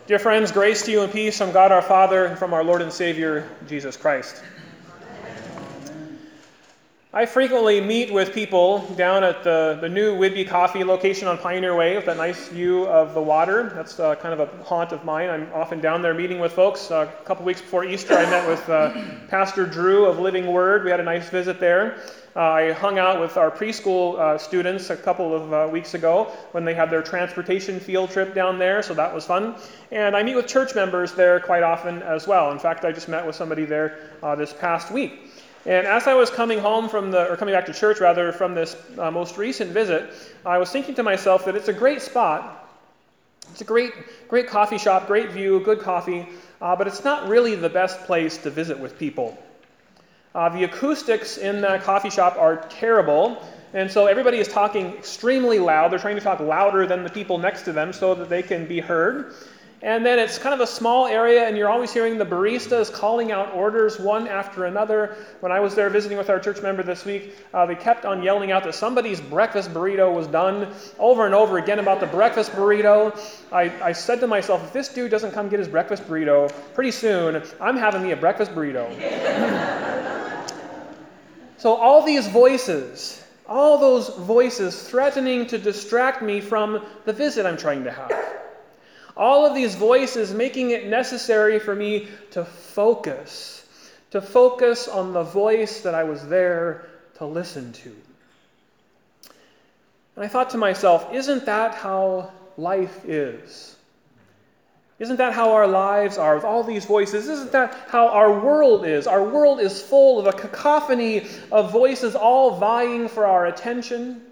Dear friends, grace to you and peace from God our Father and from our Lord and Savior, Jesus Christ. I frequently meet with people down at the new Whidbey Coffee location on Pioneer Way with that nice view of the water. That's kind of a haunt of mine. I'm often down there meeting with folks. A couple weeks before Easter, I met with Pastor Drew of Living Word. We had a nice visit there. I hung out with our preschool students a couple of weeks ago when they had their transportation field trip down there, so that was fun. And I meet with church members there quite often as well. In fact, I just met with somebody there this past week. And as I was coming back to church rather, from this most recent visit, I was thinking to myself that it's a great spot. It's a great coffee shop, great view, good coffee, but it's not really the best place to visit with people. The acoustics in that coffee shop are terrible, and so everybody is talking extremely loud. They're trying to talk louder than the people next to them so that they can be heard. And then it's kind of a small area, and you're always hearing the baristas calling out orders one after another. When I was there visiting with our church member this week, they kept on yelling out that somebody's breakfast burrito was done over and over again about the breakfast burrito. I said to myself, if this dude doesn't come get his breakfast burrito pretty soon, I'm having me a breakfast burrito. So all those voices threatening to distract me from the visit I'm trying to have. All of these voices making it necessary for me to focus on the voice that I was there to listen to. And I thought to myself, isn't that how life is? Isn't that how our lives are with all these voices? Isn't that how our world is? Our world is full of a cacophony of voices all vying for our attention.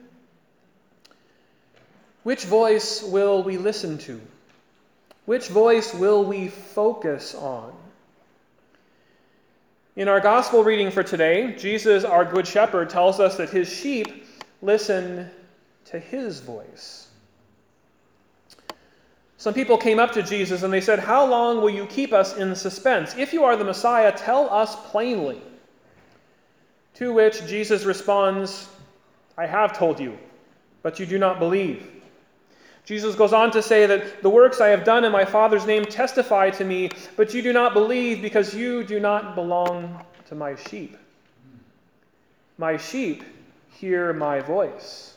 Which voice will we listen to? Which voice will we focus on? In our gospel reading for today, Jesus, our good shepherd, tells us that his sheep listen to his voice. Some people came up to Jesus and they said, "How long will you keep us in suspense? If you are the Messiah, tell us plainly." To which Jesus responds, "I have told you, but you do not believe." Jesus goes on to say that the works I have done in my Father's name testify to me, but you do not believe because you do not belong to my sheep. My sheep hear my voice.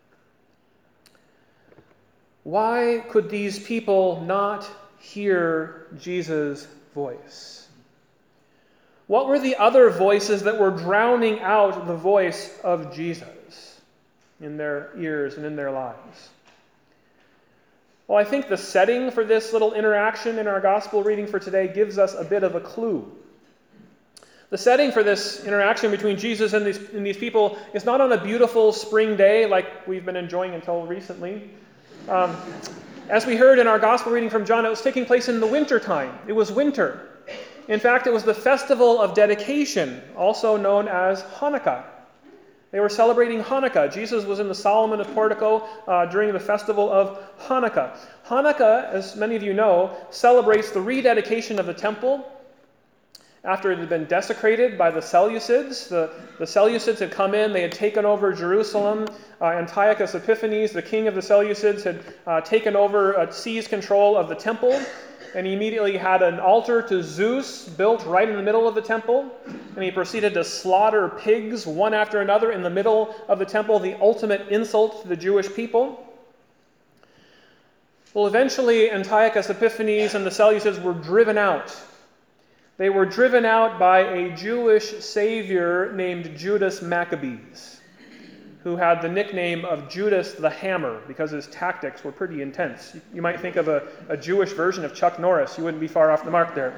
Why could these people not hear Jesus' voice? What were the other voices that were drowning out the voice of Jesus in their ears and in their lives? Well, I think the setting for this little interaction in our gospel reading for today gives us a bit of a clue. The setting for this interaction between Jesus and these people is not on a beautiful spring day like we've been enjoying until recently. As we heard in our gospel reading from John, it was taking place in the winter time. It was winter. In fact, it was the festival of dedication, also known as Hanukkah. They were celebrating Hanukkah. Jesus was in the Solomon of Portico during the festival of Hanukkah. Hanukkah, as many of you know, celebrates the rededication of the temple after it had been desecrated by the Seleucids. The Seleucids had come in, they had taken over Jerusalem. Antiochus Epiphanes, the king of the Seleucids, had taken over, seized control of the temple. And he immediately had an altar to Zeus built right in the middle of the temple. And he proceeded to slaughter pigs one after another in the middle of the temple, the ultimate insult to the Jewish people. Well, eventually Antiochus Epiphanes and the Seleucids were driven out. They were driven out by a Jewish savior named Judas Maccabeus, who had the nickname of Judas the Hammer because his tactics were pretty intense. You might think of a Jewish version of Chuck Norris. You wouldn't be far off the mark there.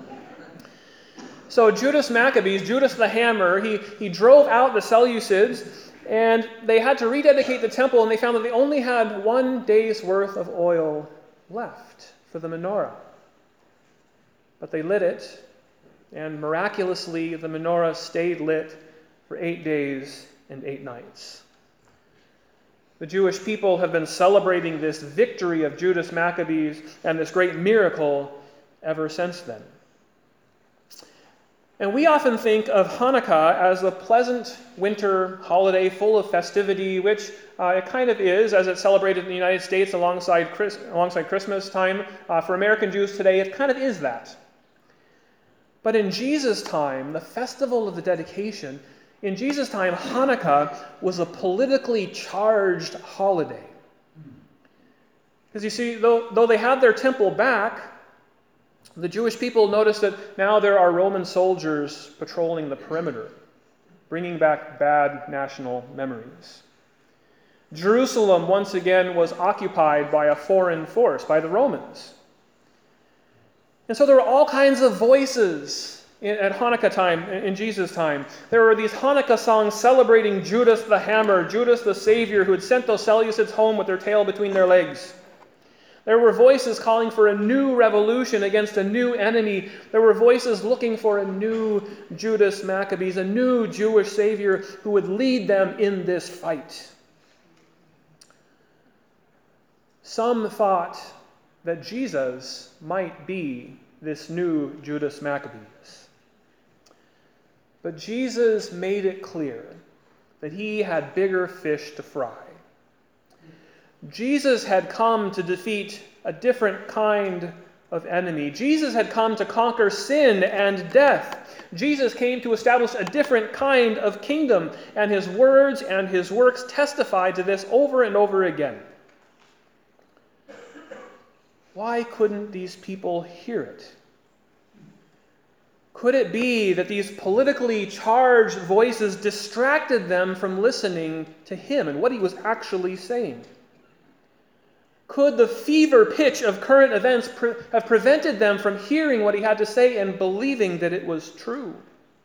So Judas Maccabeus, Judas the Hammer, he drove out the Seleucids, and they had to rededicate the temple, and they found that they only had 1 day's worth of oil left for the menorah. But they lit it, and miraculously the menorah stayed lit for 8 days and 8 nights. The Jewish people have been celebrating this victory of Judas Maccabeus and this great miracle ever since then. And we often think of Hanukkah as a pleasant winter holiday full of festivity, which it kind of is, as it's celebrated in the United States alongside Christmas time. For American Jews today, it kind of is that. But in Jesus' time, the festival of the dedication, in Jesus' time, Hanukkah was a politically charged holiday. Because you see, though they had their temple back, the Jewish people noticed that now there are Roman soldiers patrolling the perimeter, bringing back bad national memories. Jerusalem, once again, was occupied by a foreign force, by the Romans. And so there were all kinds of voices at Hanukkah time, in Jesus' time. There were these Hanukkah songs celebrating Judas the Hammer, Judas the Savior, who had sent those Seleucids home with their tail between their legs. There were voices calling for a new revolution against a new enemy. There were voices looking for a new Judas Maccabees, a new Jewish Savior who would lead them in this fight. Some thought that Jesus might be this new Judas Maccabees. But Jesus made it clear that he had bigger fish to fry. Jesus had come to defeat a different kind of enemy. Jesus had come to conquer sin and death. Jesus came to establish a different kind of kingdom, and his words and his works testified to this over and over again. Why couldn't these people hear it? Could it be that these politically charged voices distracted them from listening to him and what he was actually saying? Could the fever pitch of current events have prevented them from hearing what he had to say and believing that it was true?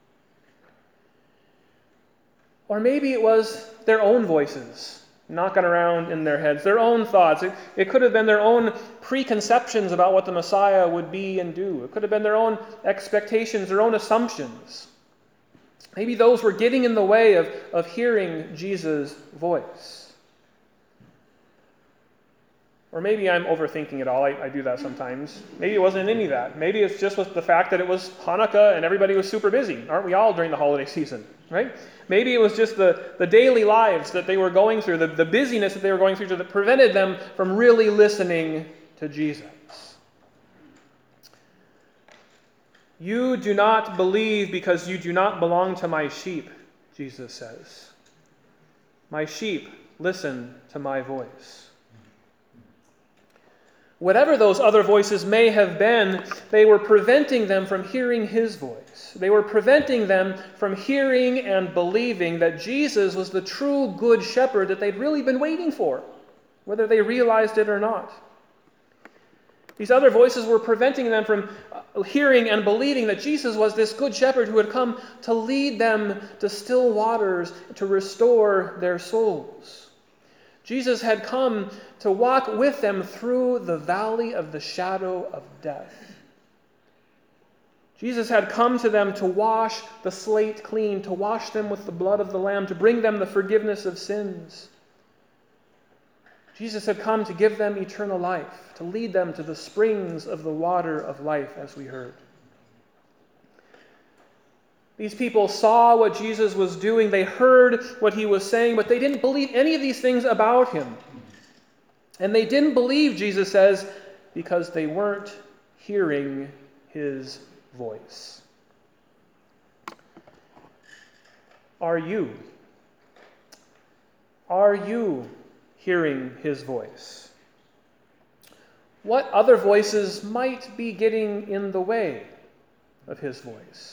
Or maybe it was their own voices knocking around in their heads, their own thoughts. It could have been their own preconceptions about what the Messiah would be and do. It could have been their own expectations, their own assumptions. Maybe those were getting in the way of hearing Jesus' voice. Or maybe I'm overthinking it all. I do that sometimes. Maybe it wasn't any of that. Maybe it's just with the fact that it was Hanukkah and everybody was super busy. Aren't we all during the holiday season, right? Maybe it was just the daily lives that they were going through, the busyness that they were going through that prevented them from really listening to Jesus. You do not believe because you do not belong to my sheep, Jesus says. My sheep listen to my voice. Whatever those other voices may have been, they were preventing them from hearing his voice. They were preventing them from hearing and believing that Jesus was the true good shepherd that they'd really been waiting for, whether they realized it or not. These other voices were preventing them from hearing and believing that Jesus was this good shepherd who had come to lead them to still waters, to restore their souls. Jesus had come to walk with them through the valley of the shadow of death. Jesus had come to them to wash the slate clean, to wash them with the blood of the Lamb, to bring them the forgiveness of sins. Jesus had come to give them eternal life, to lead them to the springs of the water of life, as we heard. These people saw what Jesus was doing, they heard what he was saying, but they didn't believe any of these things about him. And they didn't believe, Jesus says, because they weren't hearing his voice. Are you? Are you hearing his voice? What other voices might be getting in the way of his voice?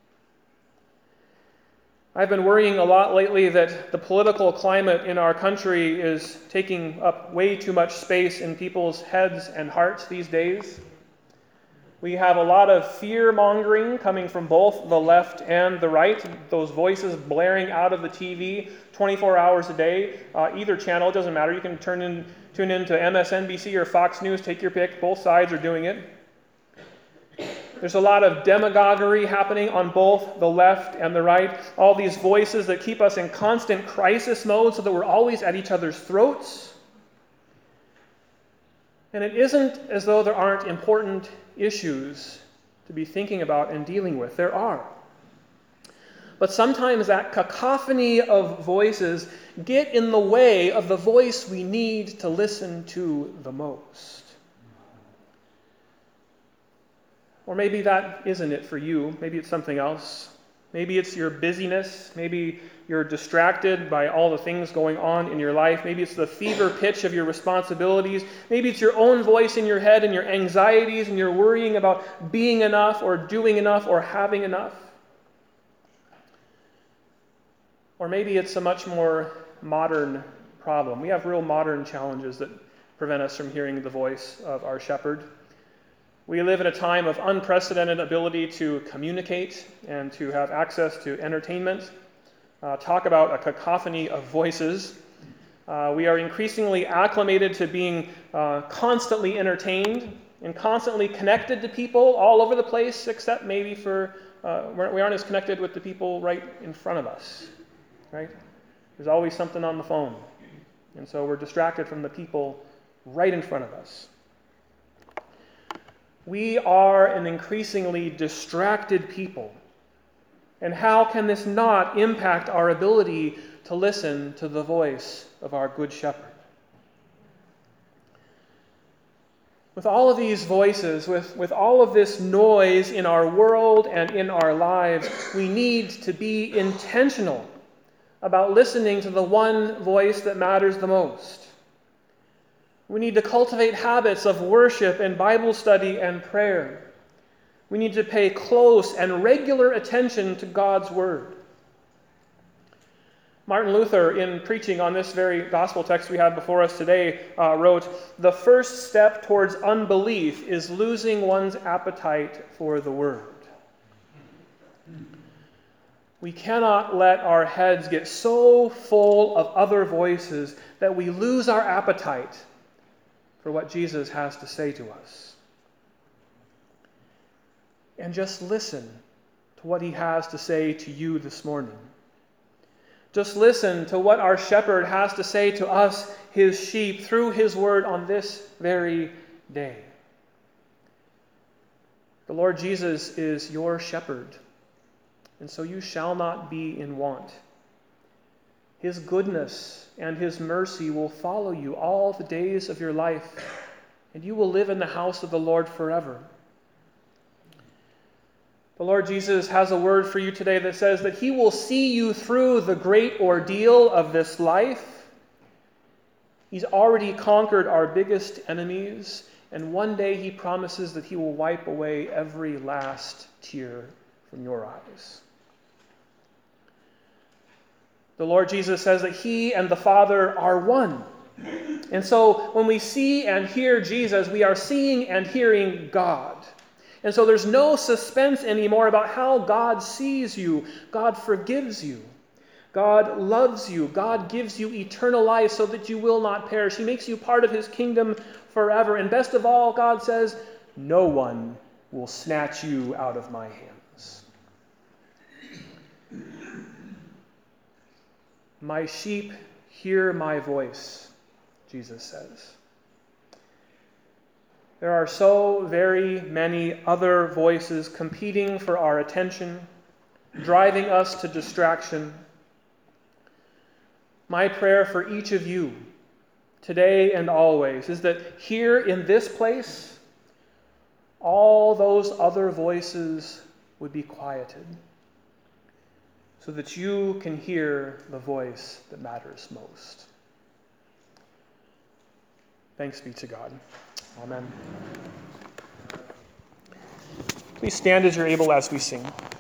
I've been worrying a lot lately that the political climate in our country is taking up way too much space in people's heads and hearts these days. We have a lot of fear-mongering coming from both the left and the right, those voices blaring out of the TV 24 hours a day. Either channel, it doesn't matter. You can tune into MSNBC or Fox News, take your pick. Both sides are doing it. There's a lot of demagoguery happening on both the left and the right. All these voices that keep us in constant crisis mode so that we're always at each other's throats. And it isn't as though there aren't important issues to be thinking about and dealing with. There are. But sometimes that cacophony of voices get in the way of the voice we need to listen to the most. Or maybe that isn't it for you. Maybe it's something else. Maybe it's your busyness. Maybe you're distracted by all the things going on in your life. Maybe it's the fever pitch of your responsibilities. Maybe it's your own voice in your head and your anxieties and you're worrying about being enough or doing enough or having enough. Or maybe it's a much more modern problem. We have real modern challenges that prevent us from hearing the voice of our shepherd. We live in a time of unprecedented ability to communicate and to have access to entertainment. Talk about a cacophony of voices. We are increasingly acclimated to being constantly entertained and constantly connected to people all over the place, except maybe for we aren't as connected with the people right in front of us. Right? There's always something on the phone. And so we're distracted from the people right in front of us. We are an increasingly distracted people. And how can this not impact our ability to listen to the voice of our Good Shepherd? With all of these voices, with all of this noise in our world and in our lives, we need to be intentional about listening to the one voice that matters the most. We need to cultivate habits of worship and Bible study and prayer. We need to pay close and regular attention to God's Word. Martin Luther, in preaching on this very gospel text we have before us today, wrote, "The first step towards unbelief is losing one's appetite for the Word." We cannot let our heads get so full of other voices that we lose our appetite for what Jesus has to say to us. And just listen to what he has to say to you this morning. Just listen to what our shepherd has to say to us, his sheep, through his word on this very day. The Lord Jesus is your shepherd, and so you shall not be in want. His goodness and his mercy will follow you all the days of your life, and you will live in the house of the Lord forever. The Lord Jesus has a word for you today that says that he will see you through the great ordeal of this life. He's already conquered our biggest enemies, and one day he promises that he will wipe away every last tear from your eyes. The Lord Jesus says that he and the Father are one. And so when we see and hear Jesus, we are seeing and hearing God. And so there's no suspense anymore about how God sees you. God forgives you. God loves you. God gives you eternal life so that you will not perish. He makes you part of his kingdom forever. And best of all, God says, no one will snatch you out of my hands. My sheep hear my voice, Jesus says. There are so very many other voices competing for our attention, driving us to distraction. My prayer for each of you, today and always, is that here in this place, all those other voices would be quieted, so that you can hear the voice that matters most. Thanks be to God. Amen. Please stand as you're able as we sing.